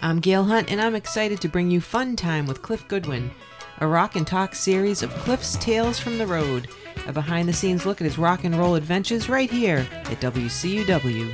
I'm Gail Hunt, and I'm excited to bring you Fun Time with Cliff Goodwin, a rock and talk series of Cliff's Tales from the Road, a behind-the-scenes look at his rock and roll adventures right here at WCUW.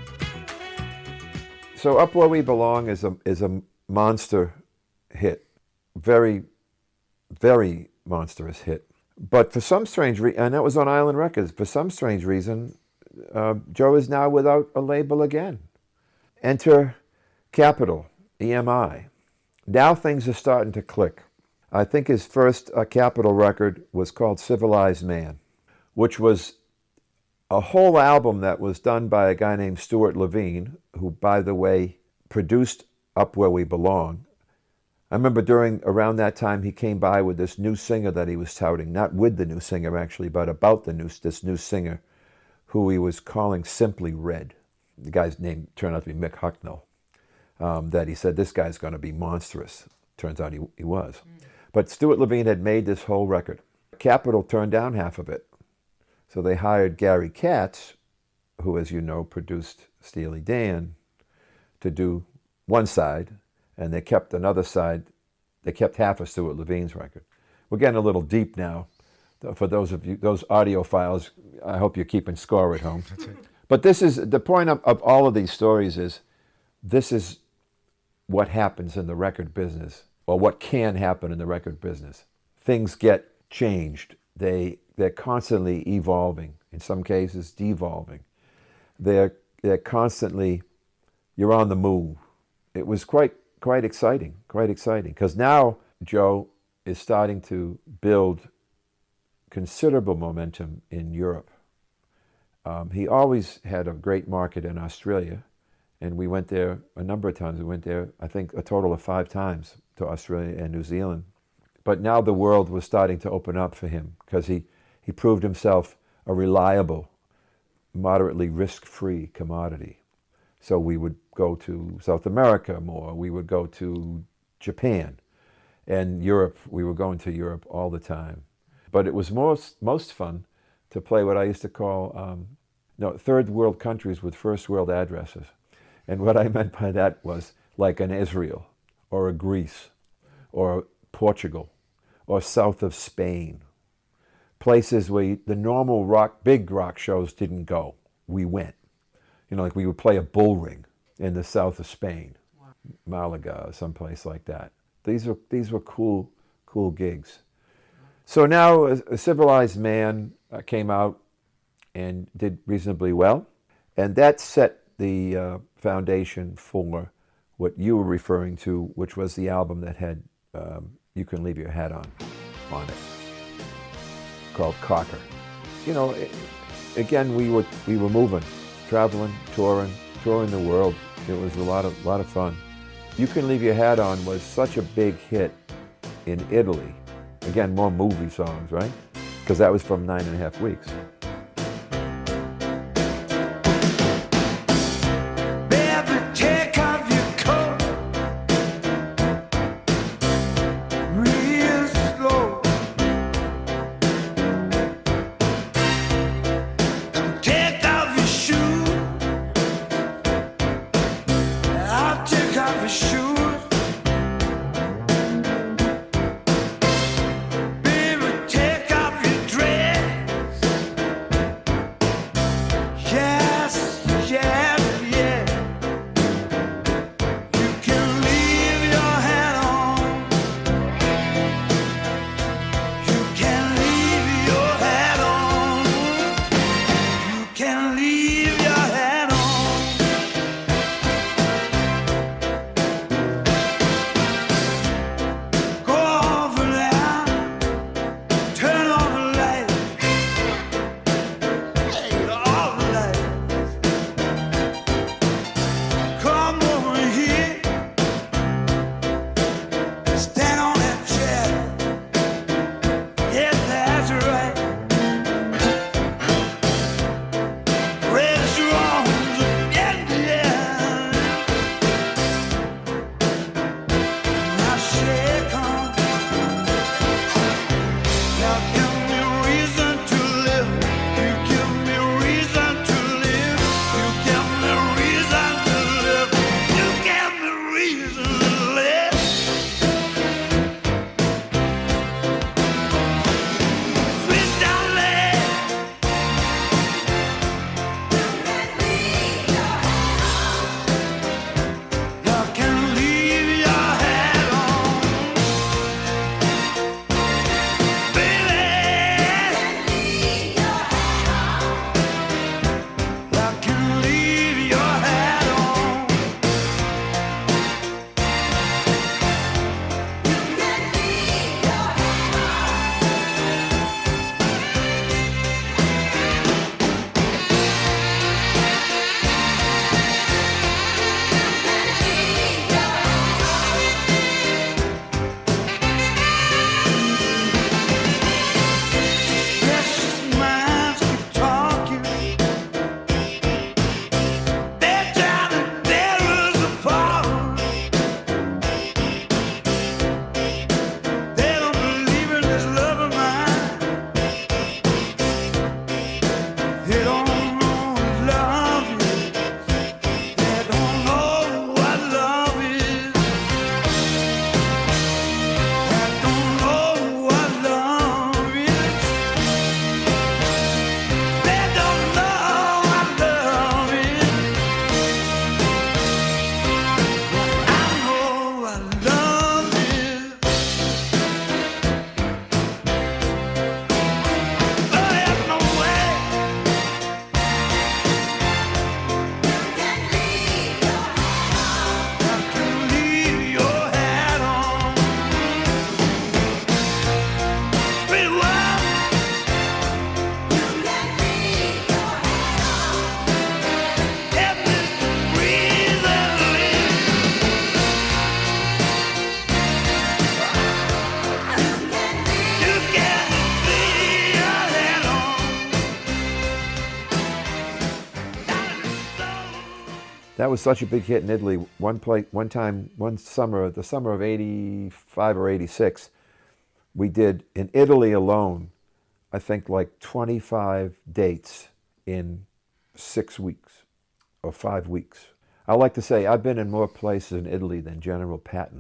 So Up Where We Belong is a monster hit, very, very monstrous hit. But for some strange reason, and that was on Island Records, for some strange reason, Joe is now without a label again. Enter Capitol, EMI. Now things are starting to click. I think his first Capitol record was called Civilized Man, which was a whole album that was done by a guy named Stuart Levine, who, by the way, produced Up Where We Belong. I remember around that time he came by with this new singer that he was touting, not with the new singer actually, but about this new singer who he was calling Simply Red. The guy's name turned out to be Mick Hucknall. That he said, this guy's going to be monstrous. Turns out he was. But Stuart Levine had made this whole record. Capitol turned down half of it. So they hired Gary Katz, who, as you know, produced Steely Dan, to do one side, and they kept another side. They kept half of Stuart Levine's record. We're getting a little deep now. For those of you, those audiophiles, I hope you're keeping score at home. That's it. But this is the point of all of these stories is this is what happens in the record business, or what can happen in the record business. Things get changed. They're constantly evolving, in some cases devolving. They're constantly, you're on the move. It was quite exciting, because now Joe is starting to build considerable momentum in Europe. He always had a great market in Australia, and we went there a number of times. We went there, I think, a total of 5 times to Australia and New Zealand. But now the world was starting to open up for him because he proved himself a reliable, moderately risk-free commodity. So we would go to South America more. We would go to Japan. And Europe, we were going to Europe all the time. But it was most fun to play what I used to call third world countries with first world addresses. And what I meant by that was like an Israel or a Greece or Portugal or south of Spain. Places where the normal big rock shows didn't go. We went. Like we would play a bull ring in the south of Spain, Malaga, or someplace like that. These were cool gigs. So now a Civilized Man came out and did reasonably well, and that set the foundation for what you were referring to, which was the album that had You Can Leave Your Hat on it, called Cocker. Again, we were moving, traveling, touring the world. It was a lot of fun. You Can Leave Your Hat On was such a big hit in Italy. Again, more movie songs, right? Because that was from 9.5 Weeks. That was such a big hit in Italy. One summer, the summer of 85 or 86, we did in Italy alone, I think like 25 dates in 6 weeks or 5 weeks. I like to say I've been in more places in Italy than General Patton.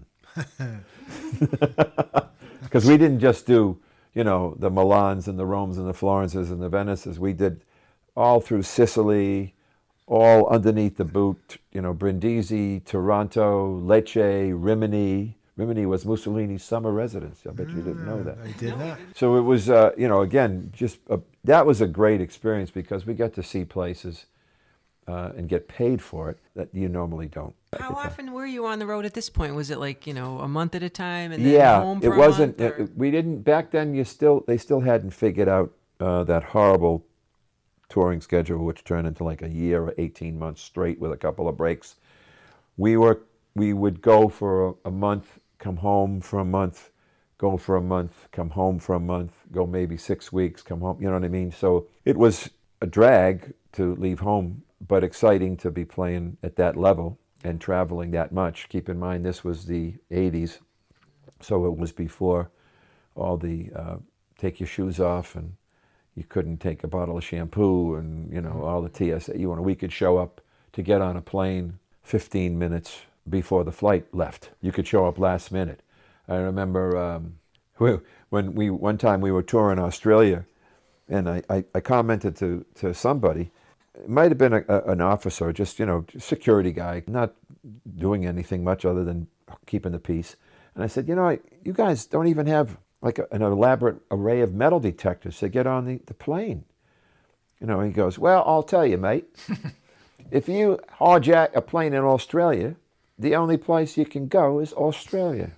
Because we didn't just do, the Milans and the Romes and the Florences and the Venices. We did all through Sicily, all underneath the boot, Brindisi, Taranto, Lecce, Rimini. Rimini was Mussolini's summer residence. I bet you didn't know that. I did not. So it was, again, that was a great experience because we got to see places and get paid for it that you normally don't. How often were you on the road at this point? Was it like, a month at a time and then home for it wasn't. a month? We didn't back then. They still hadn't figured out that horrible touring schedule, which turned into like a year or 18 months straight with a couple of breaks. We would go for a month, come home for a month, go for a month, come home for a month, go maybe 6 weeks, come home. You know what I mean? So it was a drag to leave home, but exciting to be playing at that level and traveling that much. Keep in mind, this was the 80s, so it was before all the take your shoes off and you couldn't take a bottle of shampoo and, all the TSA. We could show up to get on a plane 15 minutes before the flight left. You could show up last minute. I remember one time we were touring Australia, and I commented to somebody. It might have been an officer, just, security guy, not doing anything much other than keeping the peace. And I said, you guys don't even have like an elaborate array of metal detectors to get on the plane. He goes, well, I'll tell you, mate. If you hijack a plane in Australia, the only place you can go is Australia.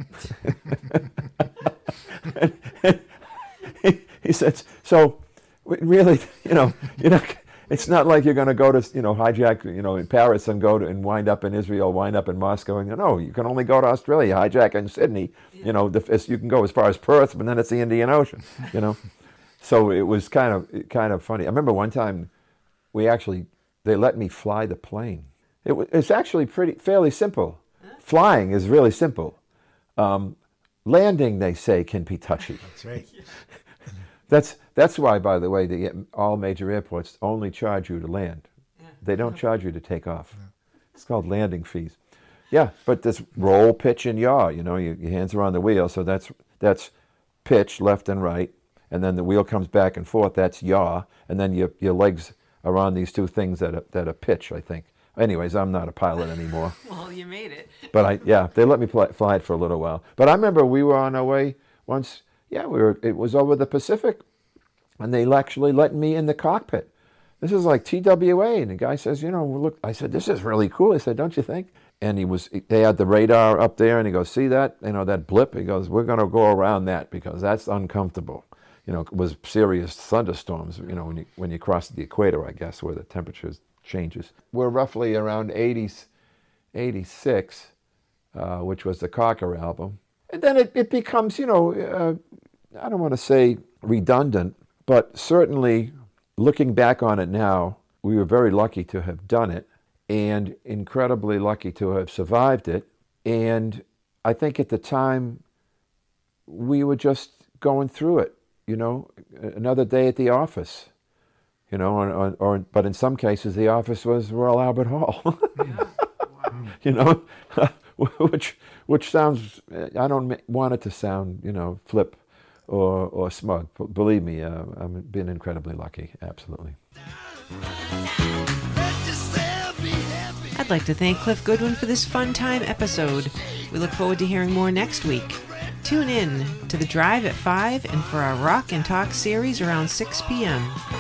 He said, so really, it's not like you're going to go to, hijack, in Paris and and wind up in Israel, wind up in Moscow. And no, you can only go to Australia, hijack in Sydney. You can go as far as Perth, but then it's the Indian Ocean, So it was kind of funny. I remember one time they let me fly the plane. It's actually fairly simple. Flying is really simple. Landing, they say, can be touchy. That's right. That's why, by the way, all major airports only charge you to land. Yeah. They don't charge you to take off. Yeah. It's called landing fees. Yeah, but this roll, pitch, and yaw. Your hands are on the wheel, so that's pitch left and right, and then the wheel comes back and forth. That's yaw, and then your legs are on these two things that are pitch, I think. Anyways, I'm not a pilot anymore. Well, you made it. But they let me fly it for a little while. But I remember we were on our way once. Yeah, it was over the Pacific, and they actually let me in the cockpit. This is like TWA, and the guy says, look. I said, this is really cool. I said, don't you think? And they had the radar up there, and he goes, see that, that blip? He goes, we're going to go around that because that's uncomfortable. It was serious thunderstorms, when you cross the equator, I guess, where the temperature changes. We're roughly around 86, which was the Cocker album. And then it becomes, I don't want to say redundant, but certainly looking back on it now, we were very lucky to have done it and incredibly lucky to have survived it. And I think at the time, we were just going through it, another day at the office, but in some cases, the office was Royal Albert Hall. Yeah. Wow. Which sounds, I don't want it to sound, flip or smug. Believe me, I've been incredibly lucky, absolutely. I'd like to thank Cliff Goodwin for this fun time episode. We look forward to hearing more next week. Tune in to The Drive at 5 and for our Rock and Talk series around 6 p.m.